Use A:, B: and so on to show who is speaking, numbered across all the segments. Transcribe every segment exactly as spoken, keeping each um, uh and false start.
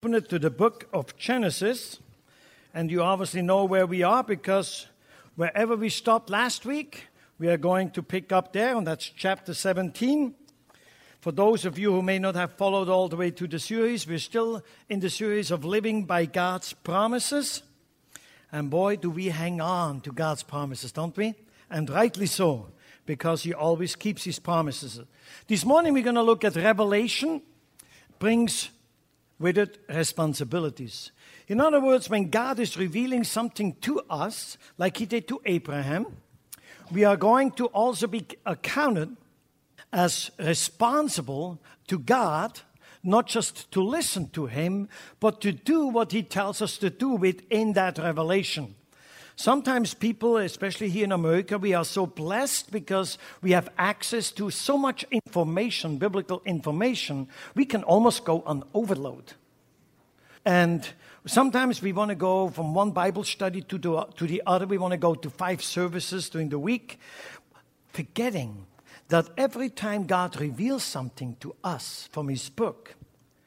A: open it to the book of Genesis, and you obviously know where we are because wherever we stopped last week, we are going to pick up there, and that's chapter seventeen. For those of you who may not have followed all the way to the series, we're still in the series of living by God's promises. And boy, do we hang on to God's promises, don't we? And rightly so, because He always keeps His promises. This morning we're going to look at Revelation. Brings with it responsibilities. In other words, when God is revealing something to us, like He did to Abraham, we are going to also be accounted as responsible to God, not just to listen to Him, but to do what He tells us to do within that revelation. Sometimes people, especially here in America, we are so blessed because we have access to so much information, biblical information, we can almost go on overload. And sometimes we want to go from one Bible study to the, to the other. We want to go to five services during the week, forgetting that every time God reveals something to us from His book,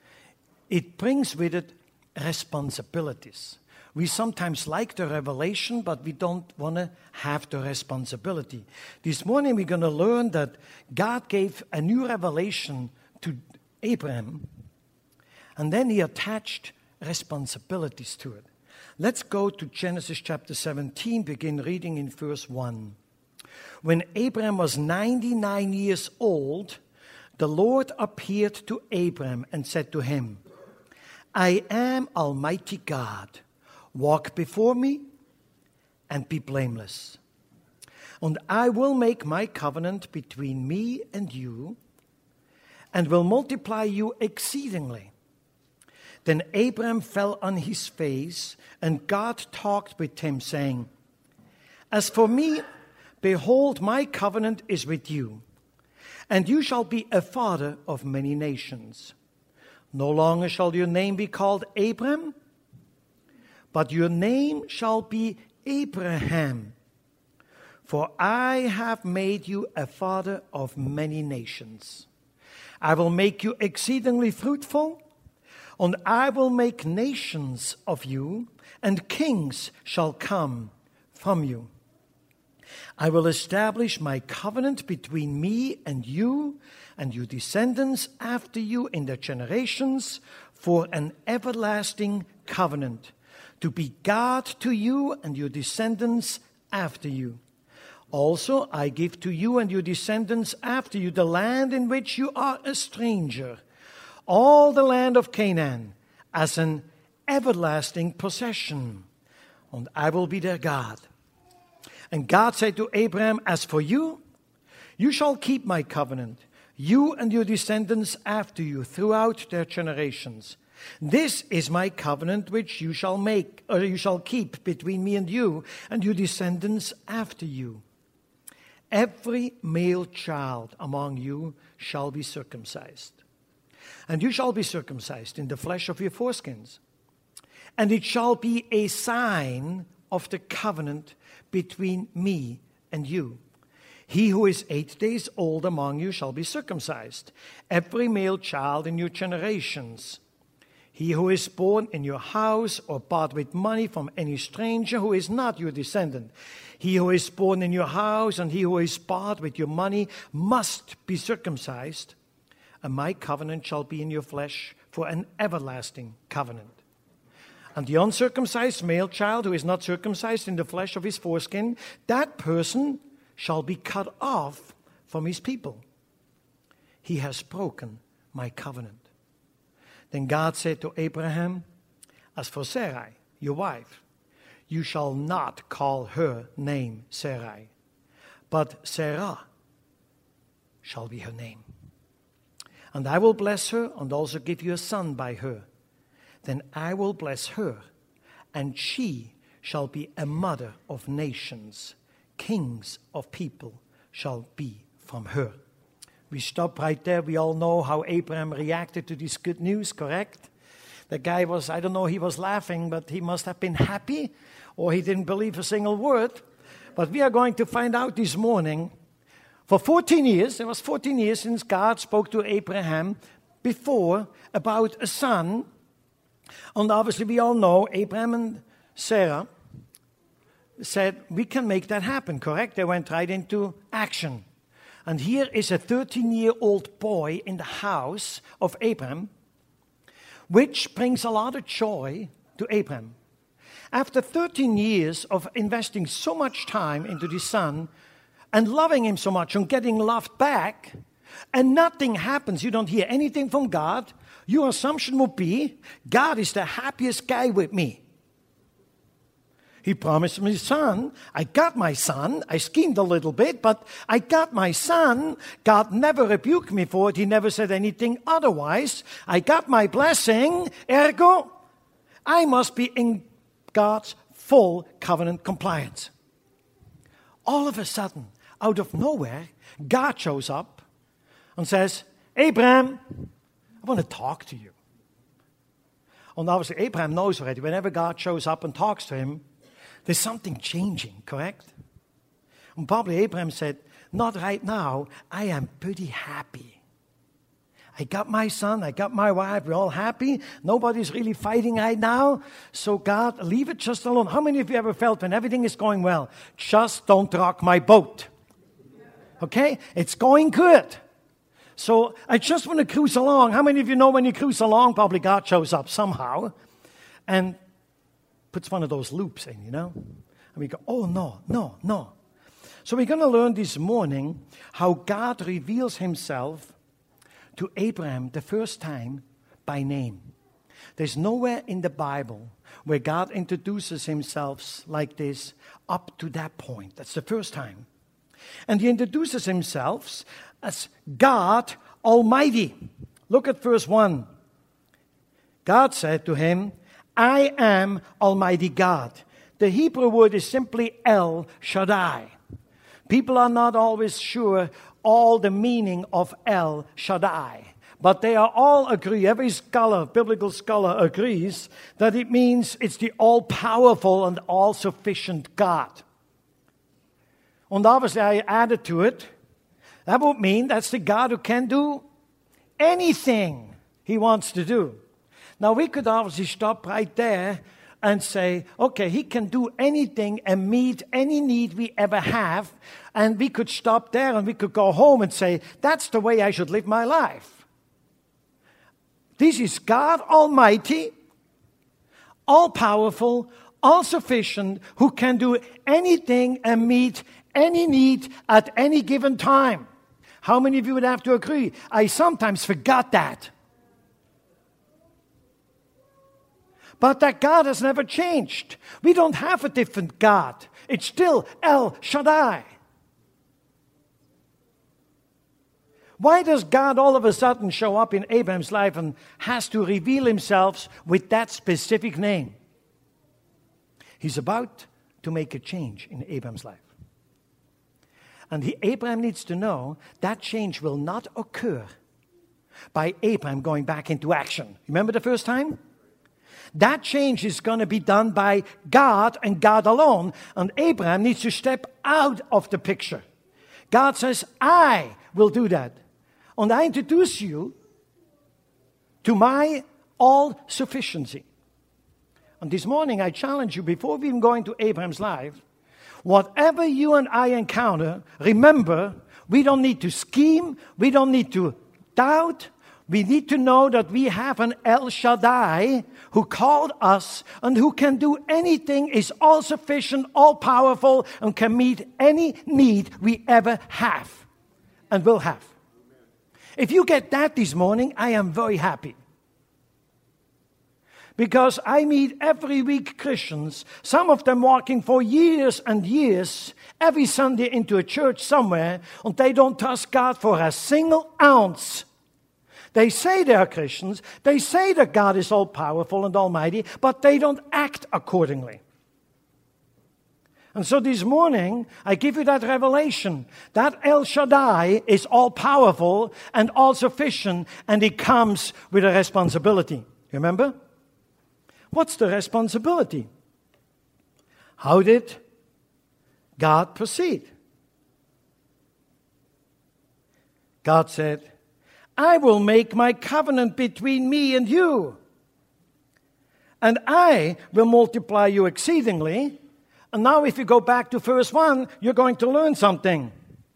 A: it brings with it responsibilities. We sometimes like the revelation, but we don't want to have the responsibility. This morning we're going to learn that God gave a new revelation to Abraham, and then He attached responsibilities to it. Let's go to Genesis chapter seventeen, begin reading in verse one. When Abraham was ninety-nine years old, the Lord appeared to Abraham and said to him, I am Almighty God. Walk before me and be blameless. And I will make my covenant between me and you and will multiply you exceedingly. Then Abraham fell on his face, and God talked with him, saying, As for me, behold, my covenant is with you, and you shall be a father of many nations. No longer shall your name be called Abram, but your name shall be Abraham, for I have made you a father of many nations. I will make you exceedingly fruitful, and I will make nations of you, and kings shall come from you. I will establish my covenant between me and you and your descendants after you in their generations for an everlasting covenant, to be God to you and your descendants after you. Also, I give to you and your descendants after you the land in which you are a stranger, all the land of Canaan, as an everlasting possession, and I will be their God. And God said to Abraham, As for you, you shall keep my covenant, you and your descendants after you throughout their generations. This is my covenant which you shall make, or you shall keep between me and you and your descendants after you. Every male child among you shall be circumcised. And you shall be circumcised in the flesh of your foreskins. And it shall be a sign of the covenant between me and you. He who is eight days old among you shall be circumcised, every male child in your generations. He who is born in your house or bought with money from any stranger who is not your descendant. He who is born in your house and he who is bought with your money must be circumcised. And my covenant shall be in your flesh for an everlasting covenant. And the uncircumcised male child who is not circumcised in the flesh of his foreskin, that person shall be cut off from his people. He has broken my covenant. Then God said to Abraham, As for Sarai, your wife, you shall not call her name Sarai, but Sarah shall be her name. And I will bless her and also give you a son by her. Then I will bless her, and she shall be a mother of nations. Kings of people shall be from her. We stop right there. We all know how Abraham reacted to this good news, correct? The guy was, I don't know, he was laughing, but he must have been happy, or he didn't believe a single word. But we are going to find out this morning. For fourteen years, it was fourteen years since God spoke to Abraham before about a son And obviously we all know Abraham and Sarah said, we can make that happen, correct? They went right into action. And here is a thirteen-year-old boy in the house of Abraham, which brings a lot of joy to Abraham. After thirteen years of investing so much time into the son and loving him so much and getting loved back, and nothing happens, you don't hear anything from God, your assumption would be, God is the happiest guy with me. He promised me son. I got my son. I schemed a little bit, but I got my son. God never rebuked me for it. He never said anything otherwise. I got my blessing. Ergo, I must be in God's full covenant compliance. All of a sudden, out of nowhere, God shows up and says, Abraham, I want to talk to you. And obviously, Abraham knows already, whenever God shows up and talks to him, there's something changing, correct? And probably Abraham said, not right now, I am pretty happy. I got my son, I got my wife, we're all happy. Nobody's really fighting right now. So God, leave it just alone. How many of you ever felt when everything is going well, just don't rock my boat? Okay? It's going good. So I just want to cruise along. How many of you know when you cruise along, probably God shows up somehow and puts one of those loops in, you know? And we go, oh, no, no, no. So we're going to learn this morning how God reveals himself to Abraham the first time by name. There's nowhere in the Bible where God introduces himself like this up to that point. That's the first time. And he introduces himself as God Almighty. Look at verse one. God said to him, I am Almighty God. The Hebrew word is simply El Shaddai. People are not always sure all the meaning of El Shaddai, but they are all agree, every scholar, biblical scholar agrees that it means it's the all-powerful and all-sufficient God. And obviously I added to it, that would mean that's the God who can do anything he wants to do. Now, we could obviously stop right there and say, okay, he can do anything and meet any need we ever have. And we could stop there and we could go home and say, that's the way I should live my life. This is God Almighty, all-powerful, all-sufficient, who can do anything and meet any need at any given time. How many of you would have to agree? I sometimes forgot that. But that God has never changed. We don't have a different God. It's still El Shaddai. Why does God all of a sudden show up in Abraham's life and has to reveal himself with that specific name? He's about to make a change in Abraham's life. And he, Abraham needs to know that change will not occur by Abraham going back into action. Remember the first time? That change is going to be done by God and God alone. And Abraham needs to step out of the picture. God says, I will do that. And I introduce you to my all-sufficiency. And this morning I challenge you, before we even go into Abraham's life, whatever you and I encounter, remember, we don't need to scheme, we don't need to doubt. We need to know that we have an El Shaddai who called us and who can do anything, is all-sufficient, all-powerful, and can meet any need we ever have and will have. If you get that this morning, I am very happy. Because I meet every week Christians, some of them walking for years and years, every Sunday into a church somewhere, and they don't trust God for a single ounce. They say they are Christians, they say that God is all-powerful and almighty, but they don't act accordingly. And so this morning, I give you that revelation. That El Shaddai is all-powerful and all-sufficient, and it comes with a responsibility. Remember? What's the responsibility? How did God proceed? God said, I will make my covenant between me and you, and I will multiply you exceedingly. And now if you go back to verse one, you're going to learn something.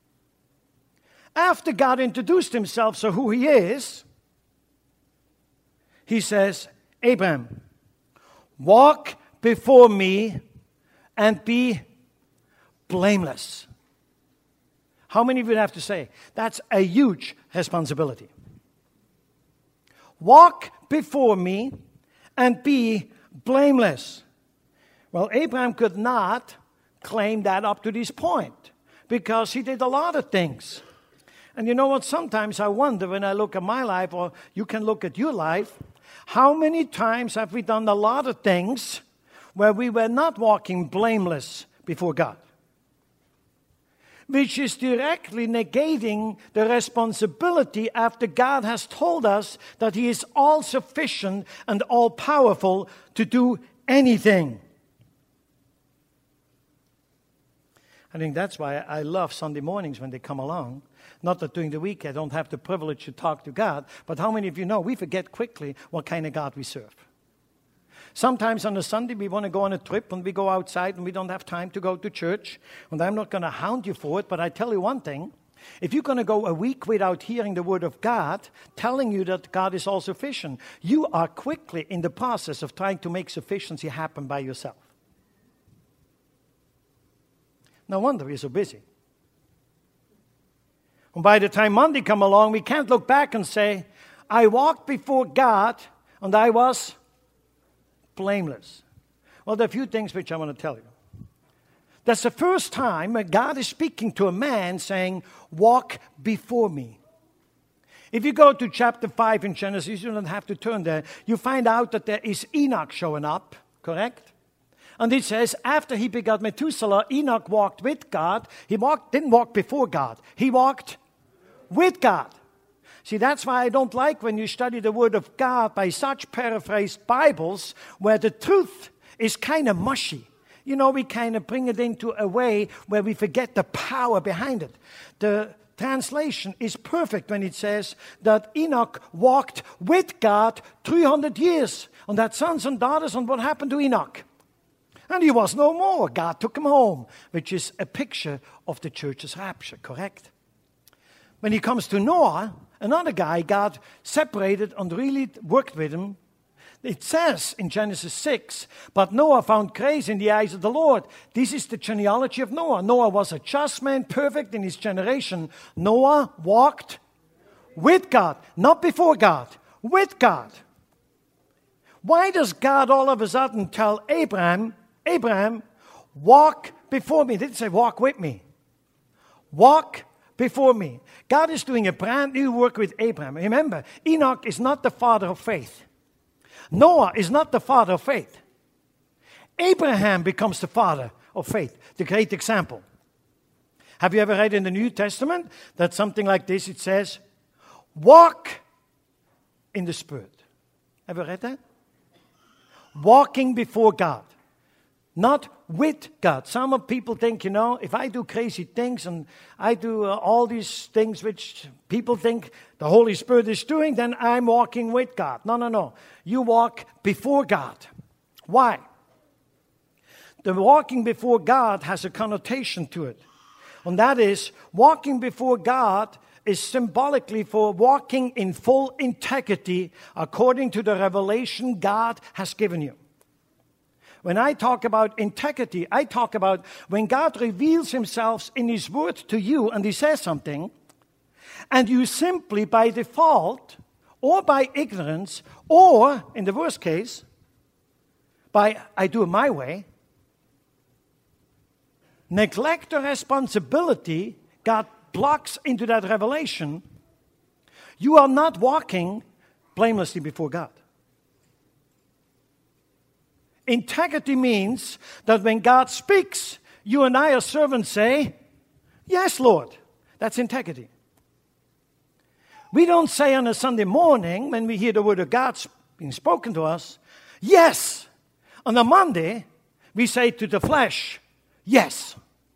A: After God introduced himself, so who he is, he says, Abraham, walk before me and be blameless. How many would have to say? That's a huge responsibility. Walk before me and be blameless. Well, Abraham could not claim that up to this point because he did a lot of things. And you know what? Sometimes I wonder when I look at my life, or you can look at your life, how many times have we done a lot of things where we were not walking blameless before God? Which is directly negating the responsibility after God has told us that he is all-sufficient and all-powerful to do anything. I think that's why I love Sunday mornings when they come along. Not that during the week I don't have the privilege to talk to God, but how many of you know we forget quickly what kind of God we serve? Sometimes on a Sunday we want to go on a trip and we go outside and we don't have time to go to church. And I'm not going to hound you for it, but I tell you one thing. If you're going to go a week without hearing the word of God, telling you that God is all sufficient, you are quickly in the process of trying to make sufficiency happen by yourself. No wonder we're so busy. And by the time Monday come along, we can't look back and say, I walked before God and I was blameless. Well, there are a few things which I want to tell you. That's the first time when God is speaking to a man saying, walk before me. If you go to chapter five in Genesis, you don't have to turn there, you find out that there is Enoch showing up, correct? And it says, after he begot Methuselah, Enoch walked with God. He walked, didn't walk before God. He walked with God. See, that's why I don't like when you study the Word of God by such paraphrased Bibles where the truth is kind of mushy. You know, we kind of bring it into a way where we forget the power behind it. The translation is perfect when it says that Enoch walked with God three hundred years and had sons and daughters. And what happened to Enoch? And he was no more. God took him home, which is a picture of the church's rapture, correct? When he comes to Noah, another guy, God separated and really worked with him. It says in Genesis six, but Noah found grace in the eyes of the Lord. This is the genealogy of Noah. Noah was a just man, perfect in his generation. Noah walked with God, not before God, with God. Why does God all of a sudden tell Abraham, Abraham, walk before me? He didn't say walk with me. Walk before me. God is doing a brand new work with Abraham. Remember, Enoch is not the father of faith. Noah is not the father of faith. Abraham becomes the father of faith, the great example. Have you ever read in the New Testament that something like this, it says, walk in the Spirit. Ever read that? Walking before God. Not with God. Some of people think, you know, if I do crazy things and I do uh, all these things which people think the Holy Spirit is doing, then I'm walking with God. No, no, no. You walk before God. Why? The walking before God has a connotation to it. And that is, walking before God is symbolically for walking in full integrity according to the revelation God has given you. When I talk about integrity, I talk about when God reveals himself in his word to you and he says something, and you simply by default, or by ignorance, or, in the worst case, by I do it my way, neglect the responsibility God blocks into that revelation, you are not walking blamelessly before God. Integrity means that when God speaks, you and I as servants say, yes, Lord. That's integrity. We don't say on a Sunday morning when we hear the word of God being spoken to us, yes. On a Monday, we say to the flesh, yes.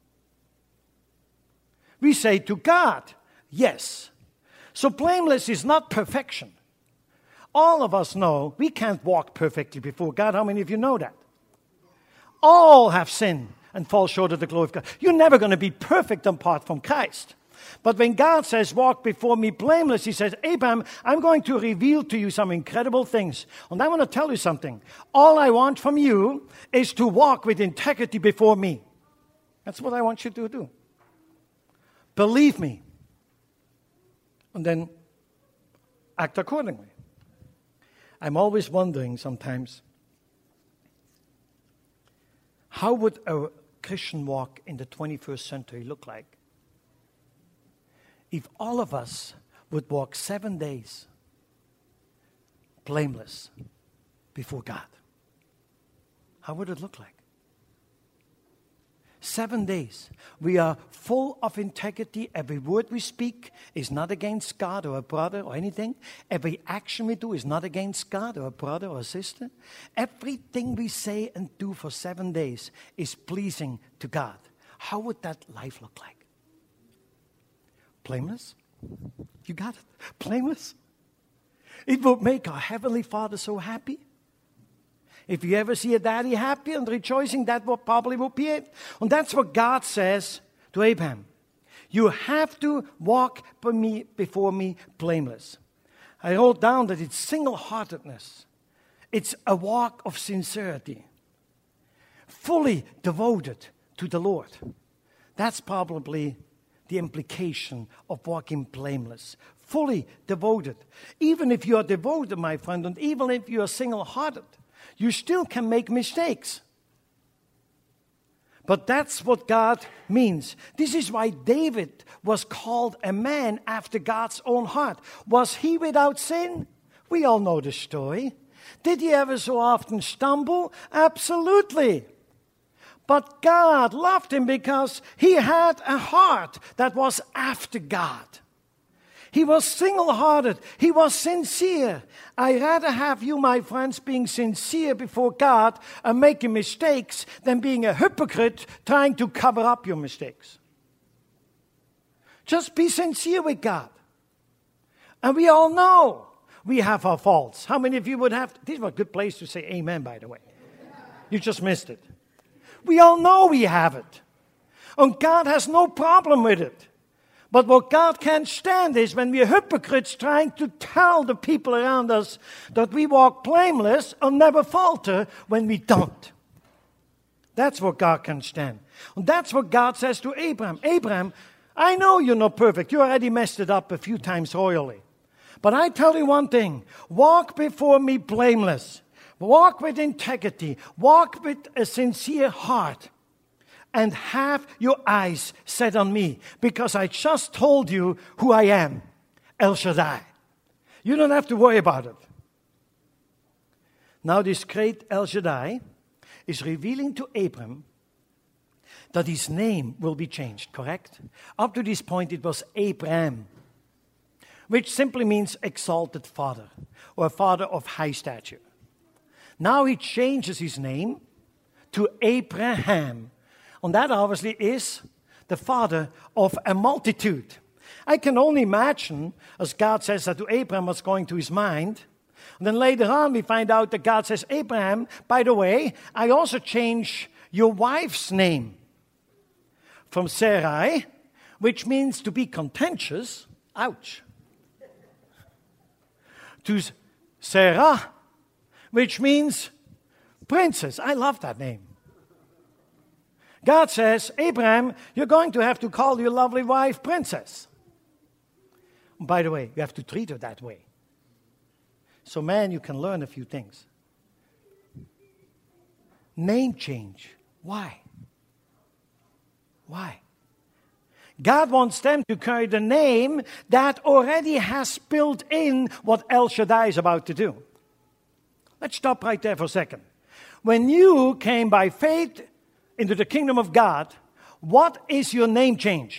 A: We say to God, yes. So blameless is not perfection. all of us know we can't walk perfectly before God. How many of you know that? All have sinned and fall short of the glory of God. You're never going to be perfect apart from Christ. But when God says, walk before me blameless, he says, Abraham, I'm going to reveal to you some incredible things. And I want to tell you something. All I want from you is to walk with integrity before me. That's what I want you to do. Believe me. And then act accordingly. I'm always wondering sometimes, how would a Christian walk in the twenty-first century look like? If all of us would walk seven days blameless before God, how would it look like? Seven days. We are full of integrity. Every word we speak is not against God or a brother or anything. Every action we do is not against God or a brother or a sister. Everything we say and do for seven days is pleasing to God. How would that life look like? Blameless? You got it. Blameless? It would make our Heavenly Father so happy. If you ever see a daddy happy and rejoicing, that would probably would be it. And that's what God says to Abraham. You have to walk by me, before me blameless. I wrote down that it's single-heartedness. It's a walk of sincerity. Fully devoted to the Lord. That's probably the implication of walking blameless. Fully devoted. Even if you are devoted, my friend, and even if you are single-hearted, you still can make mistakes. But that's what God means. This is why David was called a man after God's own heart. Was he without sin? We all know the story. Did he ever so often stumble? Absolutely. But God loved him because he had a heart that was after God. He was single-hearted. He was sincere. I'd rather have you, my friends, being sincere before God and making mistakes than being a hypocrite trying to cover up your mistakes. Just be sincere with God. And we all know we have our faults. How many of you would have... This is a good place to say amen, by the way. You just missed it. We all know we have it. And God has no problem with it. But what God can't stand is when we are hypocrites trying to tell the people around us that we walk blameless and never falter when we don't. That's what God can stand. And that's what God says to Abraham. Abraham, I know you're not perfect. You already messed it up a few times royally. But I tell you one thing. Walk before me blameless. Walk with integrity. Walk with a sincere heart. And have your eyes set on me. Because I just told you who I am. El Shaddai. You don't have to worry about it. Now this great El Shaddai is revealing to Abram that his name will be changed, correct? Up to this point it was Abraham. Which simply means exalted father. Or father of high stature. Now he changes his name to Abraham. And that obviously is the father of a multitude. I can only imagine, as God says that to Abraham, what's going to his mind. And then later on we find out that God says, Abraham, by the way, I also change your wife's name from Sarai, which means to be contentious, ouch, to Sarah, which means princess. I love that name. God says, Abraham, you're going to have to call your lovely wife princess. By the way, you have to treat her that way. So, man, you can learn a few things. Name change. Why? Why? God wants them to carry the name that already has built in what El Shaddai is about to do. Let's stop right there for a second. When you came by faith into the kingdom of God, what is your name change?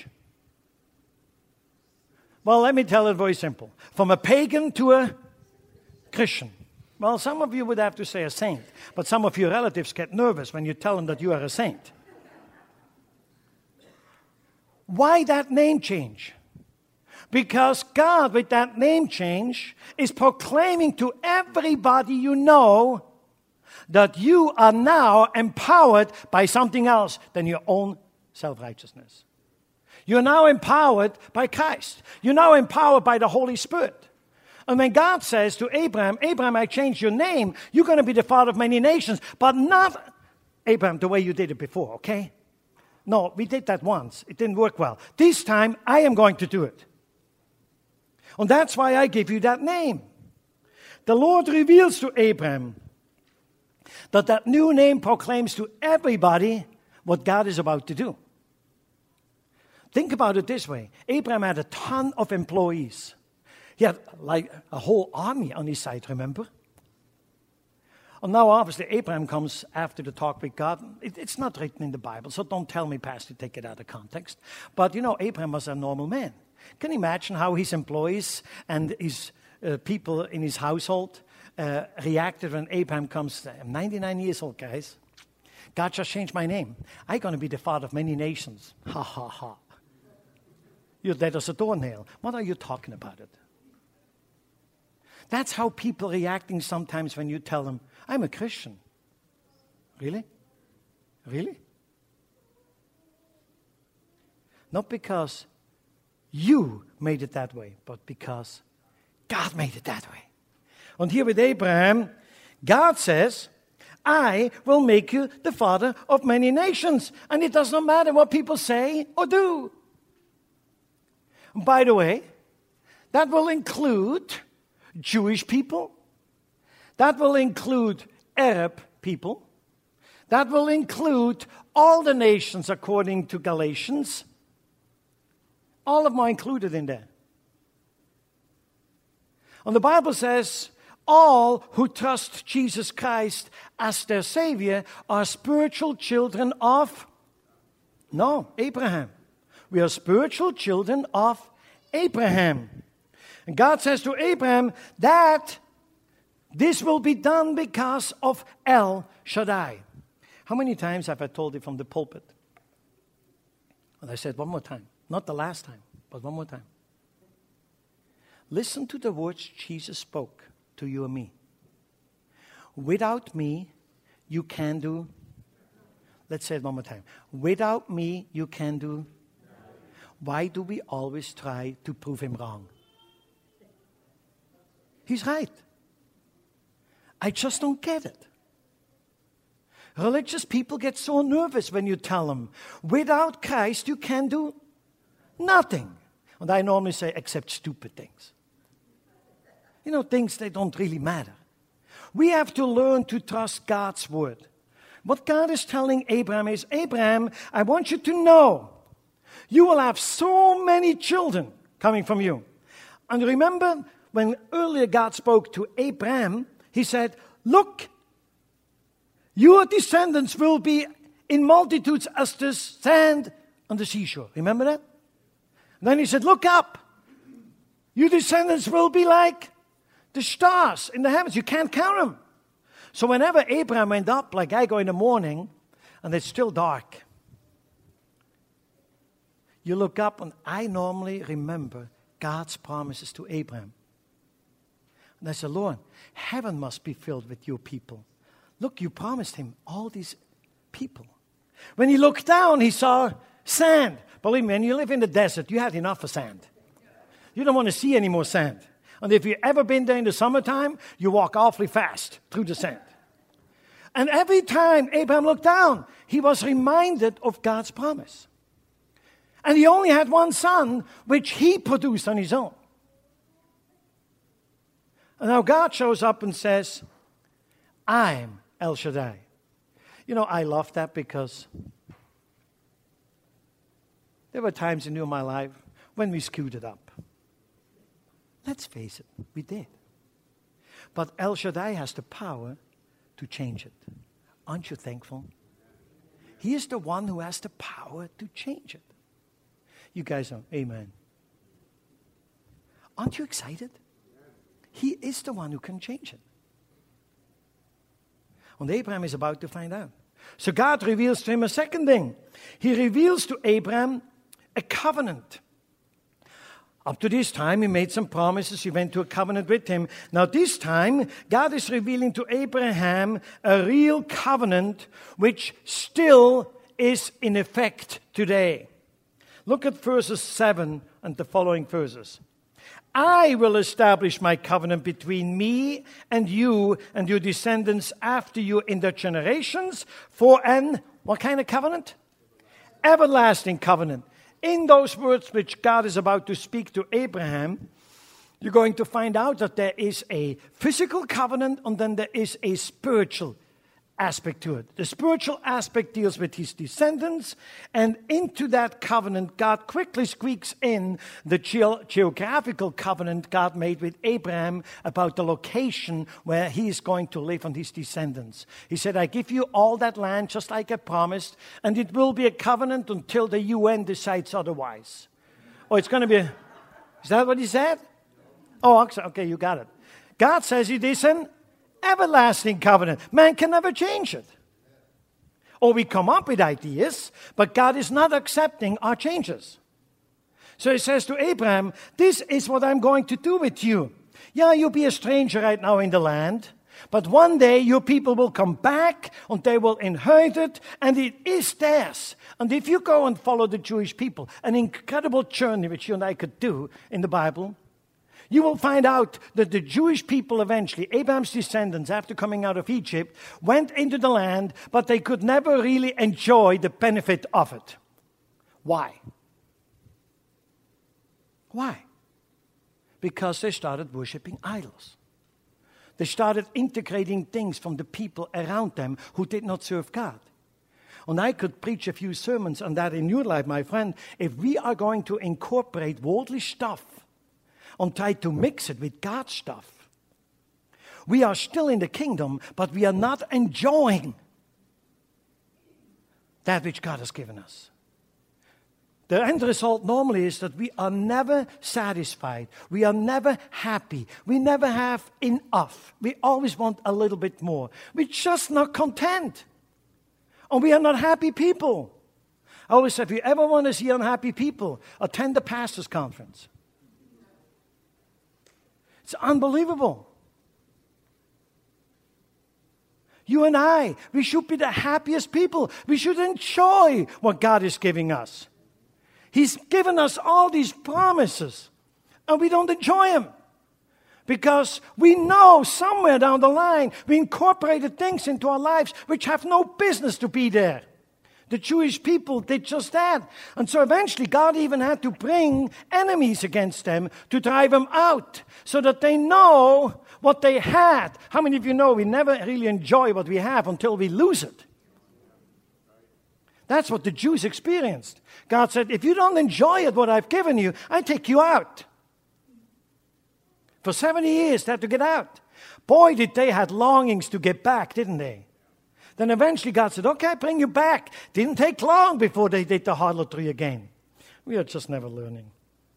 A: Well, let me tell it very simple. From a pagan to a Christian. Well, some of you would have to say a saint, but some of your relatives get nervous when you tell them that you are a saint. Why that name change? Because God, with that name change, is proclaiming to everybody you know that you are now empowered by something else than your own self-righteousness. You're now empowered by Christ. You're now empowered by the Holy Spirit. And when God says to Abraham, Abraham, I changed your name, you're going to be the father of many nations, but not, Abraham, the way you did it before, okay? No, we did that once. It didn't work well. This time, I am going to do it. And that's why I give you that name. The Lord reveals to Abraham that that new name proclaims to everybody what God is about to do. Think about it this way. Abraham had a ton of employees. He had like a whole army on his side, remember? And now obviously Abraham comes after the talk with God. It, it's not written in the Bible, so don't tell me, Pastor, take it out of context. But you know, Abraham was a normal man. Can you imagine how his employees and his uh, people in his household uh, reacted when Abraham comes? I'm ninety-nine years old, guys. God just changed my name. I'm going to be the father of many nations. Ha, ha, ha. You're dead as a doornail. What are you talking about it? That's how people reacting sometimes when you tell them, I'm a Christian. Really? Really? Not because you made it that way, but because God made it that way. And here with Abraham, God says, I will make you the father of many nations. And it does not matter what people say or do. And by the way, that will include Jewish people. That will include Arab people. That will include all the nations according to Galatians. All of them are included in there. And the Bible says, all who trust Jesus Christ as their Savior are spiritual children of, no, Abraham. We are spiritual children of Abraham. And God says to Abraham that this will be done because of El Shaddai. How many times have I told you from the pulpit? And I said one more time. Not the last time, but one more time. Listen to the words Jesus spoke to you and me. Without me, you can do. Let's say it one more time. Without me, you can do. Why do we always try to prove him wrong? He's right. I just don't get it. Religious people get so nervous when you tell them, without Christ, you can do nothing. And I normally say, except stupid things. You know, things that don't really matter. We have to learn to trust God's word. What God is telling Abraham is, Abraham, I want you to know, you will have so many children coming from you. And remember, when earlier God spoke to Abraham, he said, look, your descendants will be in multitudes as the sand on the seashore. Remember that? And then he said, look up. Your descendants will be like the stars in the heavens. You can't count them. So whenever Abraham went up, like I go in the morning, and it's still dark, you look up, and I normally remember God's promises to Abraham. And I said, Lord, heaven must be filled with your people. Look, you promised him all these people. When he looked down, he saw sand. Believe me, when you live in the desert, you had enough of sand. You don't want to see any more sand. And if you've ever been there in the summertime, you walk awfully fast through the sand. And every time Abraham looked down, he was reminded of God's promise. And he only had one son, which he produced on his own. And now God shows up and says, I'm El Shaddai. You know, I love that because there were times in my life when we screwed it up. Let's face it, we did. But El Shaddai has the power to change it. Aren't you thankful? He is the one who has the power to change it. You guys are, amen. Aren't you excited? He is the one who can change it. And Abraham is about to find out. So God reveals to him a second thing. He reveals to Abraham a covenant. Up to this time, he made some promises. He went to a covenant with him. Now, this time, God is revealing to Abraham a real covenant which still is in effect today. Look at verses seven and the following verses. I will establish my covenant between me and you and your descendants after you in their generations for an, what kind of covenant? Everlasting covenant. In those words which God is about to speak to Abraham, you're going to find out that there is a physical covenant and then there is a spiritual aspect to it. The spiritual aspect deals with his descendants, and into that covenant, God quickly squeaks in the ge- geographical covenant God made with Abraham about the location where he is going to live and his descendants. He said, I give you all that land just like I promised, and it will be a covenant until the U N decides otherwise. Oh, it's going to be, a, is that what he said? Oh, okay, you got it. God says it is an everlasting covenant. Man can never change it. Or we come up with ideas, but God is not accepting our changes. So he says to Abraham, this is what I'm going to do with you. Yeah, you'll be a stranger right now in the land, but one day your people will come back and they will inherit it, and it is theirs. And if you go and follow the Jewish people, an incredible journey which you and I could do in the Bible, you will find out that the Jewish people eventually, Abraham's descendants, after coming out of Egypt, went into the land, but they could never really enjoy the benefit of it. Why? Why? Because they started worshiping idols. They started integrating things from the people around them who did not serve God. And I could preach a few sermons on that in your life, my friend. If we are going to incorporate worldly stuff and try to mix it with God's stuff, we are still in the kingdom, but we are not enjoying that which God has given us. The end result normally is that we are never satisfied. We are never happy. We never have enough. We always want a little bit more. We're just not content. And we are not happy people. I always say, if you ever want to see unhappy people, attend the pastor's conference. It's unbelievable. You and I, we should be the happiest people. We should enjoy what God is giving us. He's given us all these promises, and we don't enjoy them. Because we know somewhere down the line, we incorporated things into our lives which have no business to be there. The Jewish people did just that. And so eventually God even had to bring enemies against them to drive them out so that they know what they had. How many of you know we never really enjoy what we have until we lose it? That's what the Jews experienced. God said, if you don't enjoy it, what I've given you, I take you out. For seventy years, they had to get out. Boy, did they had longings to get back, didn't they? Then eventually God said, okay, bring you back. Didn't take long before they did the harlotry again. We are just never learning.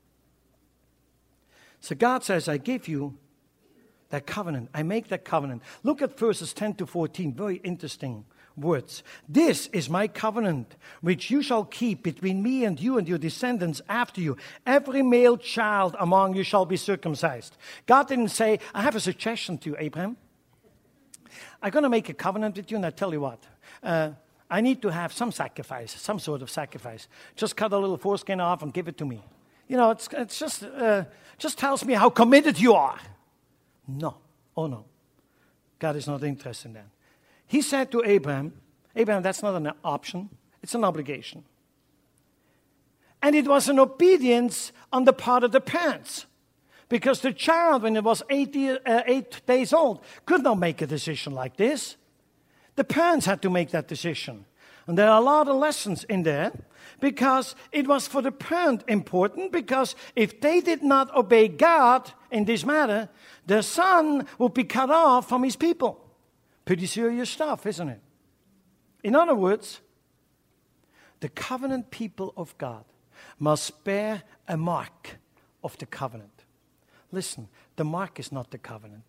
A: So God says, I give you that covenant. I make that covenant. Look at verses ten to fourteen, very interesting words. This is my covenant, which you shall keep between me and you and your descendants after you. Every male child among you shall be circumcised. God didn't say, I have a suggestion to you, Abraham. I'm going to make a covenant with you, and I tell you what. Uh, I need to have some sacrifice, some sort of sacrifice. Just cut a little foreskin off and give it to me. You know, it's, it's just, uh, just tells me how committed you are. No. Oh, no. God is not interested in that. He said to Abraham, Abraham, that's not an option. It's an obligation. And it was an obedience on the part of the parents. Because the child, when it was eight, year, uh, eight days old, could not make a decision like this. The parents had to make that decision. And there are a lot of lessons in there. Because it was for the parent important. Because if they did not obey God in this matter, their son would be cut off from his people. Pretty serious stuff, isn't it? In other words, the covenant people of God must bear a mark of the covenant. Listen, the mark is not the covenant.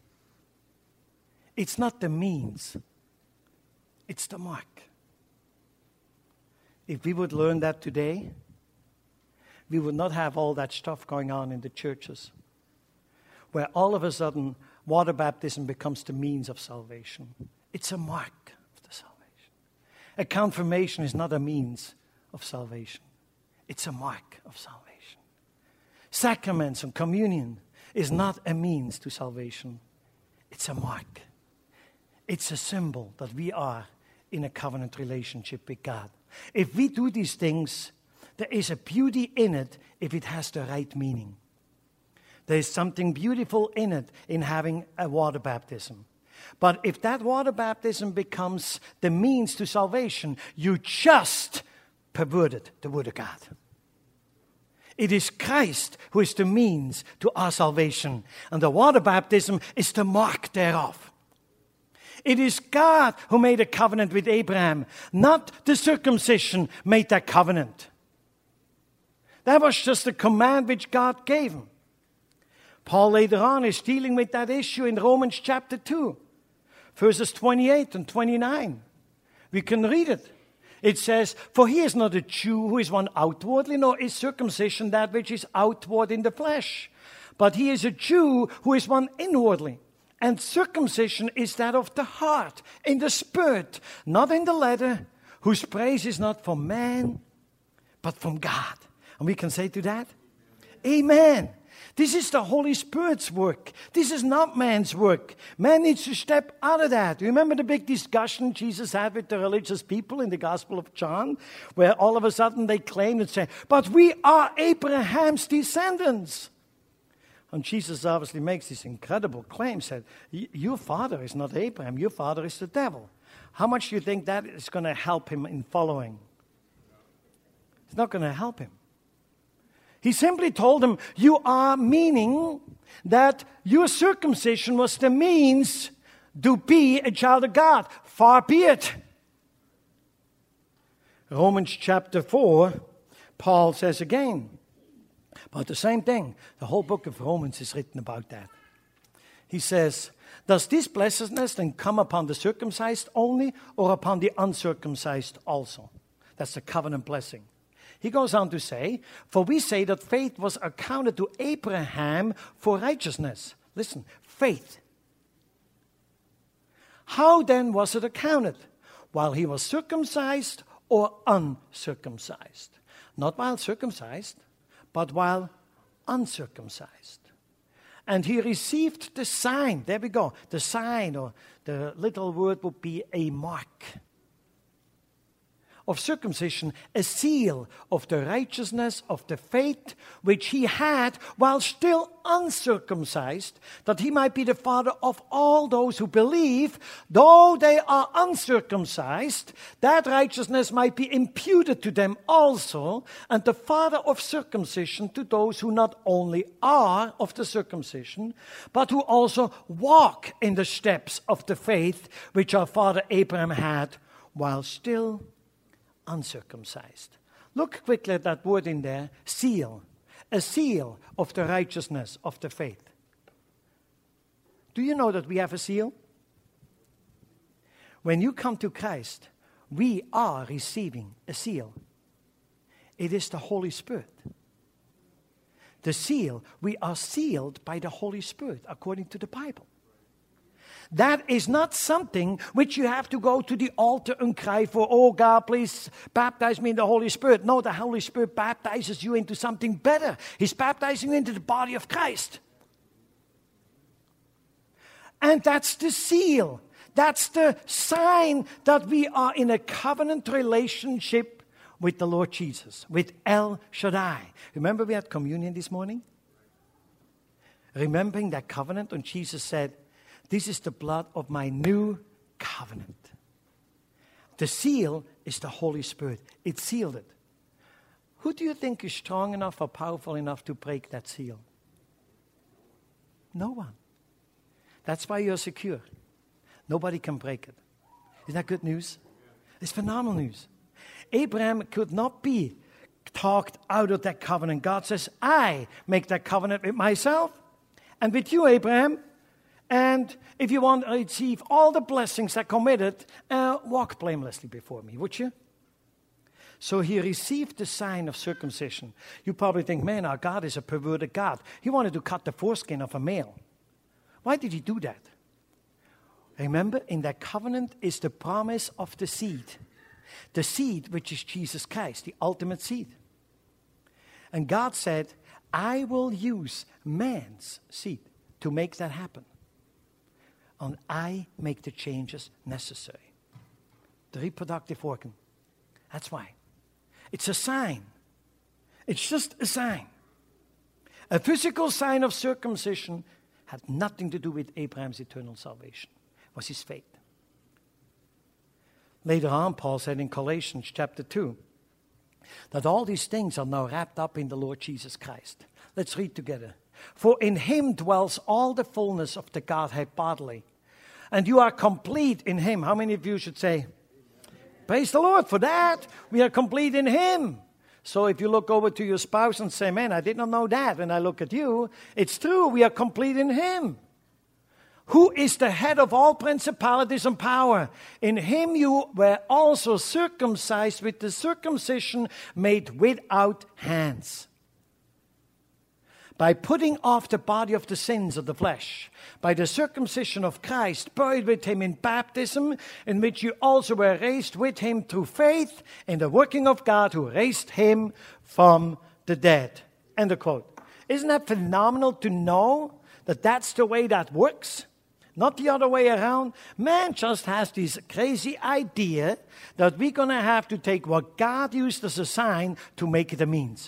A: It's not the means. It's the mark. If we would learn that today, we would not have all that stuff going on in the churches, where all of a sudden water baptism becomes the means of salvation. It's a mark of the salvation. A confirmation is not a means of salvation. It's a mark of salvation. Sacraments and communion is not a means to salvation. It's a mark. It's a symbol that we are in a covenant relationship with God. If we do these things, there is a beauty in it if it has the right meaning. There is something beautiful in it in having a water baptism. But if that water baptism becomes the means to salvation, you just perverted the Word of God. It is Christ who is the means to our salvation, and the water baptism is the mark thereof. It is God who made a covenant with Abraham, not the circumcision made that covenant. That was just a command which God gave him. Paul later on is dealing with that issue in Romans chapter two, verses twenty-eight and twenty-nine. We can read it. It says, "For he is not a Jew who is one outwardly, nor is circumcision that which is outward in the flesh. But he is a Jew who is one inwardly. And circumcision is that of the heart, in the spirit, not in the letter, whose praise is not from man, but from God." And we can say to that, Amen. This is the Holy Spirit's work. This is not man's work. Man needs to step out of that. Remember the big discussion Jesus had with the religious people in the Gospel of John, where all of a sudden they claimed and said, "But we are Abraham's descendants." And Jesus obviously makes this incredible claim, said, "Your father is not Abraham, your father is the devil." How much do you think that is going to help him in following? It's not going to help him. He simply told him, you are meaning that your circumcision was the means to be a child of God. Far be it. Romans chapter four, Paul says again about the same thing. The whole book of Romans is written about that. He says, "Does this blessedness then come upon the circumcised only, or upon the uncircumcised also?" That's the covenant blessing. He goes on to say, "For we say that faith was accounted to Abraham for righteousness." Listen, faith. How then was it accounted? While he was circumcised or uncircumcised? Not while circumcised, but while uncircumcised. And he received the sign. There we go. The sign, or the little word would be a mark of circumcision, a seal of the righteousness of the faith which he had while still uncircumcised, that he might be the father of all those who believe, though they are uncircumcised, that righteousness might be imputed to them also, and the father of circumcision to those who not only are of the circumcision, but who also walk in the steps of the faith which our father Abraham had while still uncircumcised. Look quickly at that word in there, seal. A seal of the righteousness of the faith. Do you know that we have a seal? When you come to Christ, we are receiving a seal. It is the Holy Spirit. The seal, we are sealed by the Holy Spirit, according to the Bible. That is not something which you have to go to the altar and cry for, "Oh God, please baptize me in the Holy Spirit." No, the Holy Spirit baptizes you into something better. He's baptizing you into the body of Christ. And that's the seal. That's the sign that we are in a covenant relationship with the Lord Jesus, with El Shaddai. Remember we had communion this morning? Remembering that covenant, and Jesus said, "This is the blood of my new covenant." The seal is the Holy Spirit. It sealed it. Who do you think is strong enough or powerful enough to break that seal? No one. That's why you're secure. Nobody can break it. Isn't that good news? It's phenomenal news. Abraham could not be talked out of that covenant. God says, "I make that covenant with myself and with you, Abraham. And if you want to receive all the blessings that come with it, uh, walk blamelessly before me, would you?" So he received the sign of circumcision. You probably think, man, our God is a perverted God. He wanted to cut the foreskin of a male. Why did he do that? Remember, in that covenant is the promise of the seed. The seed, which is Jesus Christ, the ultimate seed. And God said, I will use man's seed to make that happen. And I make the changes necessary. The reproductive organ. That's why. It's a sign. It's just a sign. A physical sign of circumcision had nothing to do with Abraham's eternal salvation. It was his faith. Later on, Paul said in Colossians chapter two, that all these things are now wrapped up in the Lord Jesus Christ. Let's read together. For in him dwells all the fullness of the Godhead bodily. And you are complete in him. How many of you should say, praise the Lord for that. We are complete in him. So if you look over to your spouse and say, man, I did not know that when I look at you, it's true, we are complete in him. Who is the head of all principalities and power? In him you were also circumcised with the circumcision made without hands, by putting off the body of the sins of the flesh, by the circumcision of Christ, buried with him in baptism, in which you also were raised with him through faith in the working of God who raised him from the dead. End of quote. Isn't that phenomenal to know that that's the way that works? Not the other way around. Man just has this crazy idea that we're going to have to take what God used as a sign to make it a means.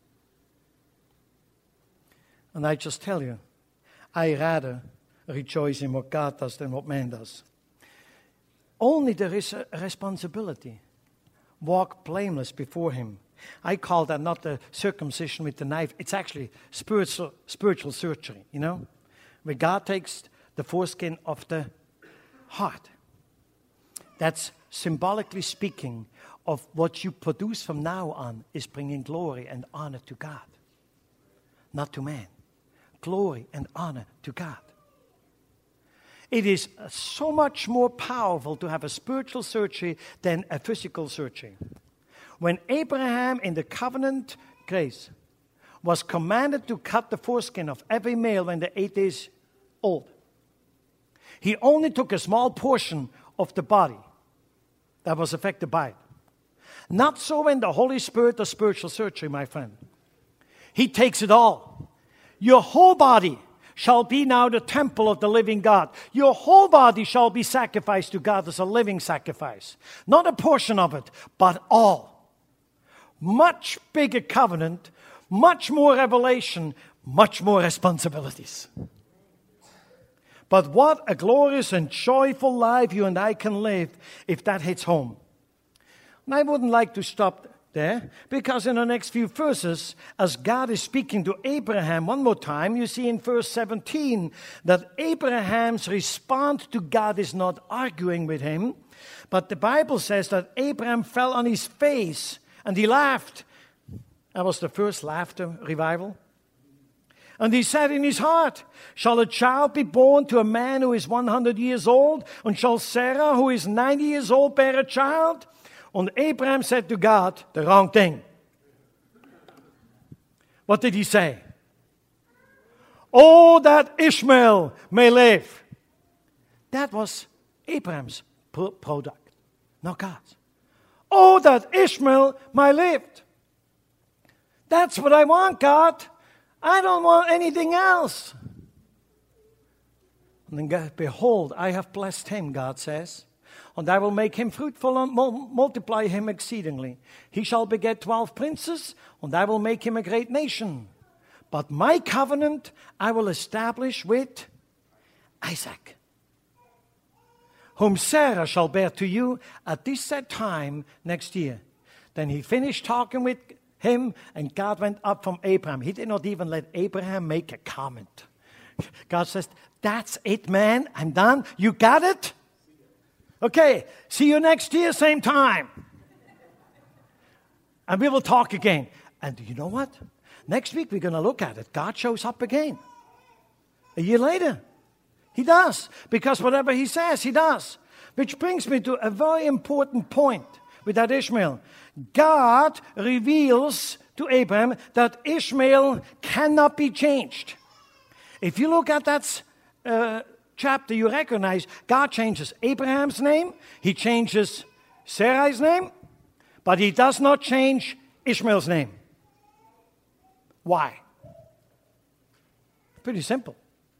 A: And I just tell you, I rather rejoice in what God does than what man does. Only there is a responsibility. Walk blameless before him. I call that not the circumcision with the knife. It's actually spiritual, spiritual surgery, you know. Where God takes the foreskin of the heart. That's symbolically speaking of what you produce from now on is bringing glory and honor to God. Not to man. Glory and honor to God. It is so much more powerful to have a spiritual surgery than a physical surgery. When Abraham in the covenant grace was commanded to cut the foreskin of every male when they're eight days old, he only took a small portion of the body that was affected by it. Not so when the Holy Spirit does spiritual surgery, my friend. He takes it all. Your whole body shall be now the temple of the living God. Your whole body shall be sacrificed to God as a living sacrifice. Not a portion of it, but all. Much bigger covenant, much more revelation, much more responsibilities. But what a glorious and joyful life you and I can live if that hits home. And I wouldn't like to stop there, because in the next few verses, as God is speaking to Abraham one more time, you see in verse seventeen that Abraham's response to God is not arguing with him, but the Bible says that Abraham fell on his face and he laughed. That was the first laughter revival. And he said in his heart, shall a child be born to a man who is one hundred years old? And shall Sarah, who is ninety years old, bear a child? And Abraham said to God the wrong thing. What did he say? Oh, that Ishmael may live. That was Abraham's product, not God's. Oh, that Ishmael might live. That's what I want, God. I don't want anything else. And then God, behold, I have blessed him, God says. And I will make him fruitful and multiply him exceedingly. He shall beget twelve princes, and I will make him a great nation. But my covenant I will establish with Isaac, whom Sarah shall bear to you at this set time next year. Then he finished talking with him, and God went up from Abraham. He did not even let Abraham make a comment. God says, that's it, man. I'm done. You got it? Okay, see you next year, same time. And we will talk again. And you know what? Next week we're going to look at it. God shows up again. A year later. He does. Because whatever he says, he does. Which brings me to a very important point, with that Ishmael? God reveals to Abraham that Ishmael cannot be changed. If you look at that uh, chapter, you recognize God changes Abraham's name, he changes Sarai's name, but he does not change Ishmael's name. Why? Pretty simple.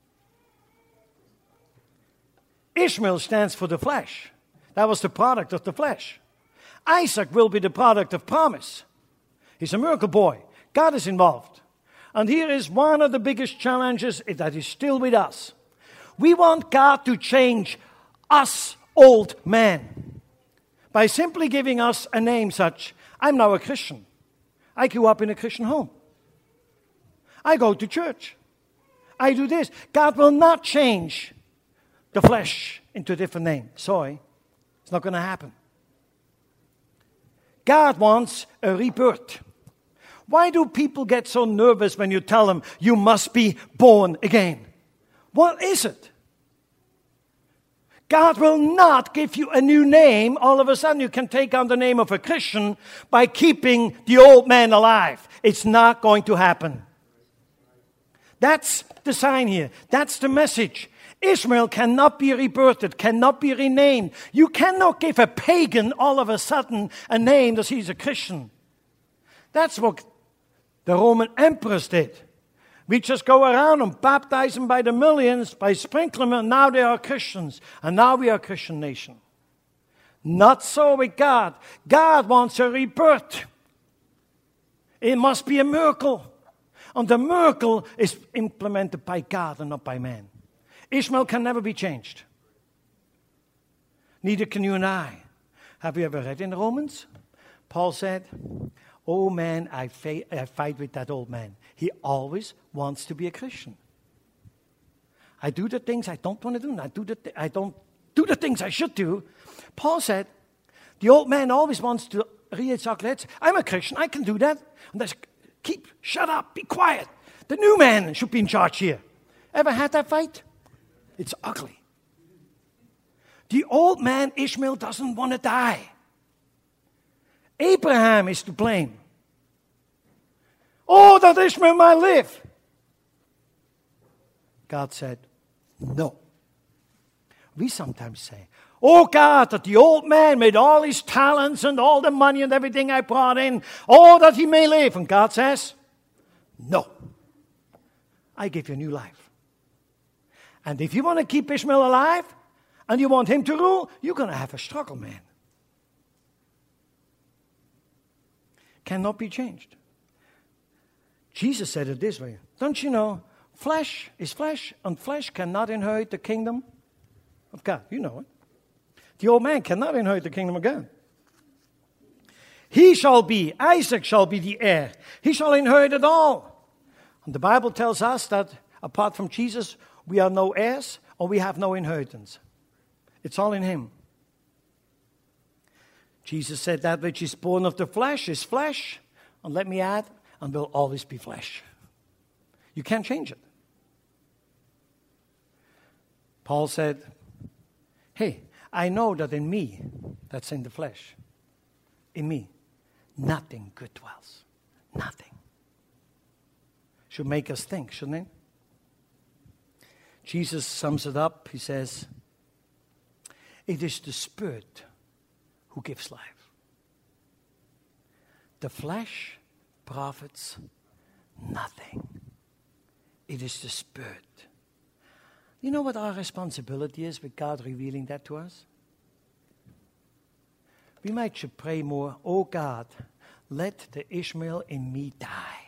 A: Ishmael stands for the flesh. That was the product of the flesh. Isaac will be the product of promise. He's a miracle boy. God is involved. And here is one of the biggest challenges that is still with us. We want God to change us old men by simply giving us a name such, I'm now a Christian. I grew up in a Christian home. I go to church. I do this. God will not change the flesh into a different name. Sorry, it's not going to happen. God wants a rebirth. Why do people get so nervous when you tell them you must be born again? What is it? God will not give you a new name. All of a sudden you can take on the name of a Christian by keeping the old man alive. It's not going to happen. That's the sign here. That's the message. Ishmael cannot be rebirthed, cannot be renamed. You cannot give a pagan all of a sudden a name that he's a Christian. That's what the Roman emperors did. We just go around and baptize them by the millions, by sprinkling them, and now they are Christians. And now we are a Christian nation. Not so with God. God wants a rebirth. It must be a miracle. And the miracle is implemented by God and not by man. Ishmael can never be changed. Neither can you and I. Have you ever read in Romans? Paul said, oh man, I, fa- I fight with that old man. He always wants to be a Christian. I do the things I don't want to do. And I, do the th- I don't do the things I should do. Paul said, the old man always wants to read chocolates. I'm a Christian. I can do that. And that's, keep, shut up, be quiet. The new man should be in charge here. Ever had that fight? It's ugly. The old man Ishmael doesn't want to die. Abraham is to blame. Oh, that Ishmael might live. God said, no. We sometimes say, oh God, that the old man made all his talents and all the money and everything I brought in, oh, that he may live. And God says, no. I give you a new life. And if you want to keep Ishmael alive and you want him to rule, you're going to have a struggle, man. Cannot be changed. Jesus said it this way. Don't you know, flesh is flesh, and flesh cannot inherit the kingdom of God. You know it. The old man cannot inherit the kingdom of God. He shall be, Isaac shall be the heir. He shall inherit it all. And the Bible tells us that apart from Jesus, we are no heirs or we have no inheritance. It's all in him. Jesus said that which is born of the flesh is flesh. And let me add, and will always be flesh. You can't change it. Paul said, hey, I know that in me, that's in the flesh, in me, nothing good dwells. Nothing. Should make us think, shouldn't it? Jesus sums it up. He says, it is the Spirit who gives life. The flesh profits nothing. It is the Spirit. You know what our responsibility is with God revealing that to us? We might should pray more, oh God, let the Ishmael in me die.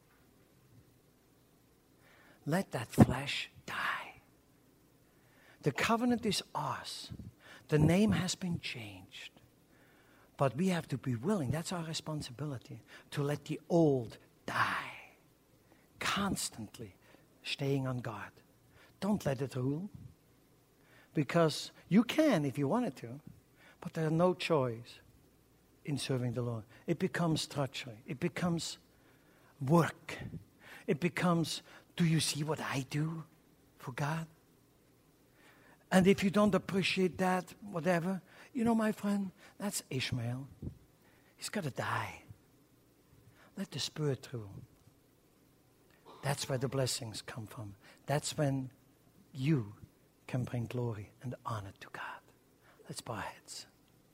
A: Let that flesh die. The covenant is ours. The name has been changed. But we have to be willing, that's our responsibility, to let the old die. Constantly staying on guard. Don't let it rule. Because you can if you wanted to, but there's no choice in serving the Lord. It becomes drudgery. It becomes work. It becomes, do you see what I do for God? And if you don't appreciate that, whatever, You know, my friend, that's Ishmael. He's got to die. Let the Spirit through. That's where the blessings come from. That's when you can bring glory and honor to God. Let's bow our heads.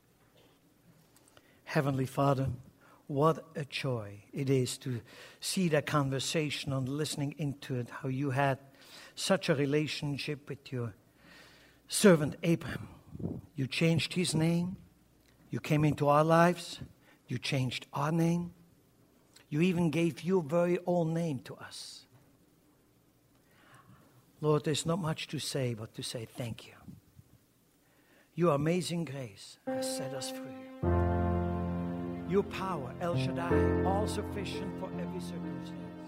A: Heavenly Father, what a joy it is to see that conversation and listening into it, how you had such a relationship with your servant Abraham. You changed his name. You came into our lives. You changed our name. You even gave your very own name to us. Lord, there's not much to say but to say thank you. Your amazing grace has set us free. Your power, El Shaddai, all sufficient for every circumstance.